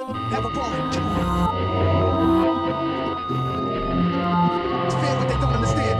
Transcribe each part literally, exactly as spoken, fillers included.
Never ballin'. It's fair what they don't understand.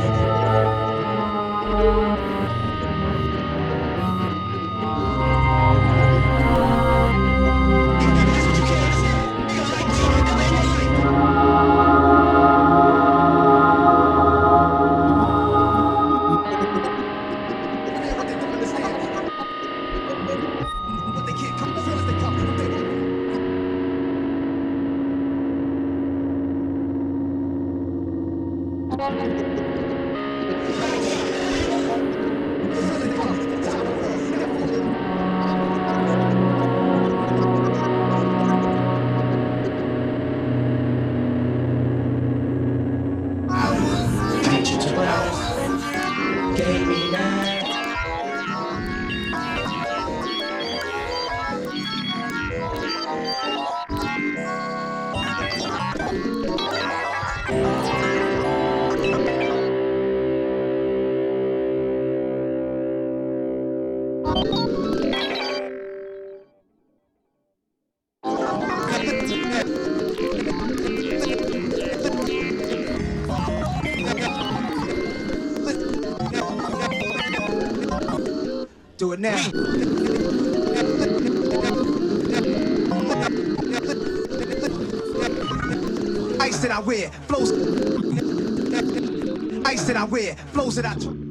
Do it now. Ice that I wear, flows. Ice that I wear, flows that I.